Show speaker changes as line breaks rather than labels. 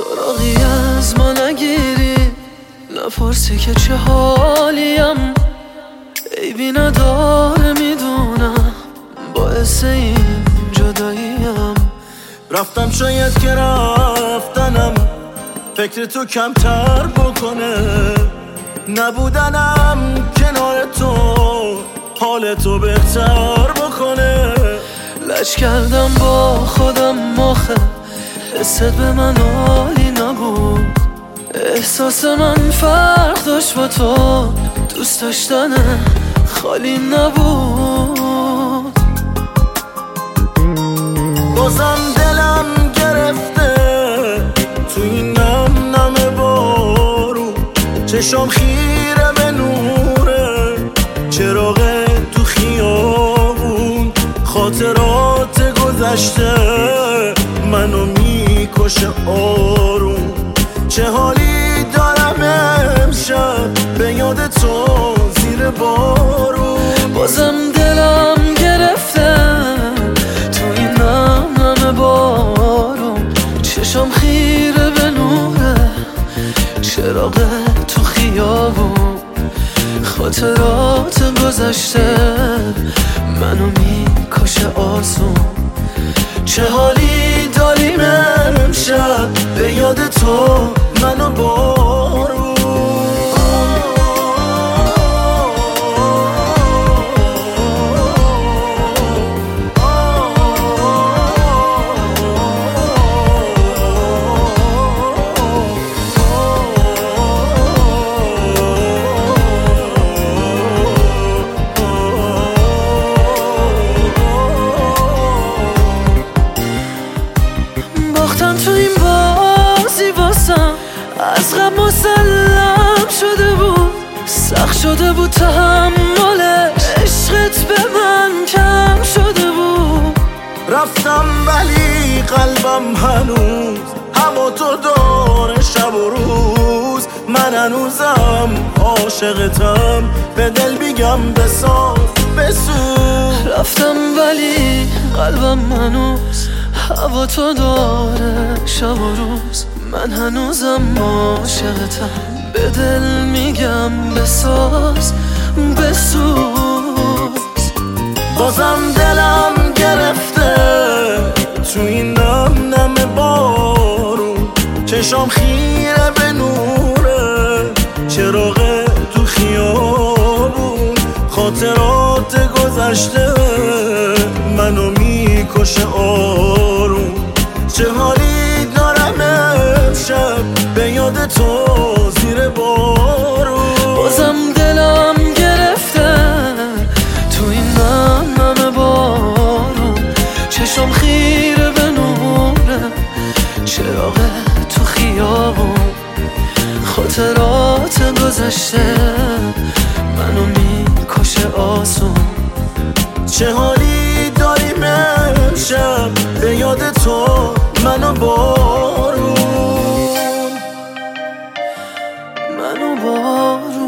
سراغی از ما نگیری، نپرسی که چه حالیم. عیبی نداره میدونم، باعث این جداییم.
رفتم شاید که رفتنم فکر تو کمتر بکنه، نبودنم کنار تو حال تو بهتر بکنه.
لج کردم با خودم آخه حست به من عالی نبود. احساس من فرق داشت با تو، دوست داشتن خالی نبود.
بازم دلم گرفته تو این نم نم بارون، چشام خیره به نوره چراغ تو خیابون. خاطرات گذشته منو میکشه آروم. چه حالی دارم امشب به یاد تو زیر بارون.
بازم دلم گرفته تو این نم نم بارون، چشام خیره به نوره چراغ تو خیابون. خاطرات گذشته منو میکشه آسون. چه حالی داریم امشب به یاد تو منو بارون. باختم تو این بازی واسم، از غم مسلم شده بود. سخت شده بود تحملش، عشقت به من کم شده بود.
رفتم ولی قلبم هنوز هوا تو داره شب و روز. من هنوزم عاشقتم، به دل میگم بساز بسوز.
رفتم ولی قلبم هنوز هوا تو داره شب و روز. من هنوزم عاشقتم، به دل میگم بساز بسوز.
بازم دلم گرفته تو این نم نم بارون، چشام خیره به نوره چراغ تو خیابون. خاطرات گذشته منو میکشه آروم. چه حالی دارم امشب به یاد تو زیر بارون.
بازم دلم گرفته تو این نم نم بارون، چشام خیره به نوره چراغ تو خیابون. خاطرات گذشته منو میکشه آسون.
چه حالی داریم امشب به یاد تو منو بارون.
منو بارون.